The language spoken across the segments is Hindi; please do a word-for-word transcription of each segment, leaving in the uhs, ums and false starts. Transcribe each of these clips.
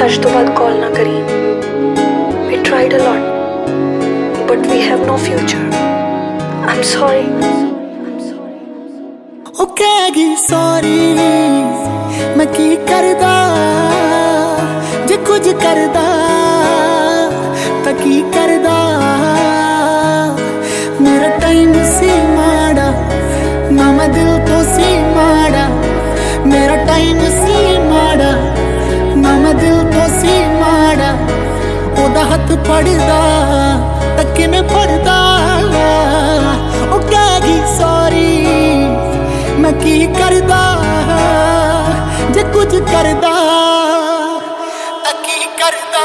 आज तो बाद कॉल ना करी. We tried a lot, but we have no future. I'm sorry. ओ कहगी सॉरी मैं की करदा जे कुछ करदा तां की करदा. मेरा टाइम सी माड़ा ना मैं दिल तो सी माड़ा. मेरा टाइम सी माड़ा ना मैं दिल तो सी माड़ा. ओदा हथ फड़दा तां किवें फड़दा. ओ कहगी सॉरी मैं की करदा जे कुछ करदा तां की करदा.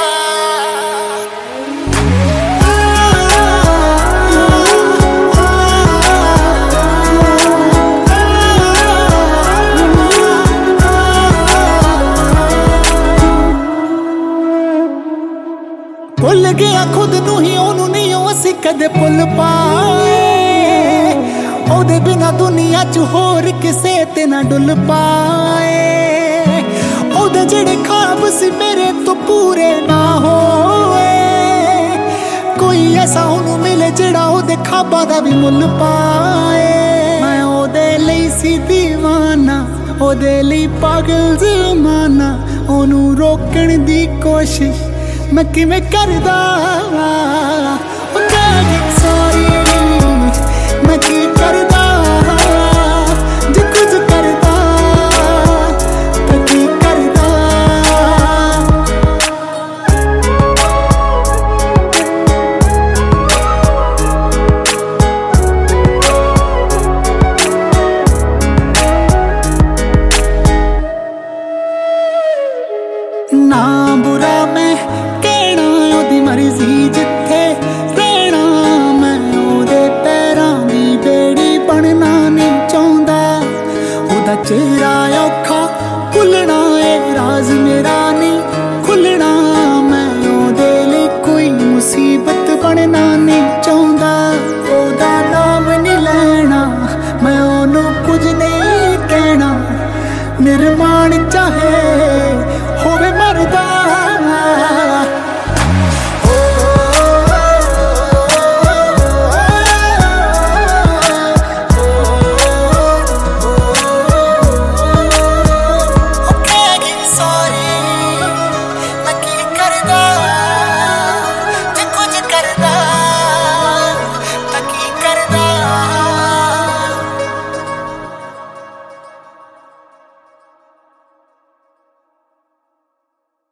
भुल गया खुद नूं ही ओनू नहीं असीं कदे भुल पाए. ओदे बिना दुनिया च होर किसे ते ना डुल पाए. ओदे जेड़े ख्वाब सी मेरे तो पूरे ना होए. कोई ऐसा ओनू मिले जेड़ा ओदे ख्वाबां दा भी मुल पाए. मैं ओदे लई सी दीवाना ओदे लई पागल जमाना. ओनू रोकण दी कोशिश मैं किवें करदा. ओ कहगी सॉरी मैं की करदा जे कुछ करदा तां की करदा. ना बुरा मैं कहना ओदी मर्जी जिथे रहना. मैं ओदे पैरां दी बेड़ी बनना नहीं चाहुंदा. ओदा चेहरा औखा भुलना ए राज मेरा नहीं खुलना. मैं ओदे लई कोई मुसीबत बनना नहीं चाहुंदा. ओदा नाम नहीं लेना मैं ओनू कुछ नहीं कहना. निर्माण चाहे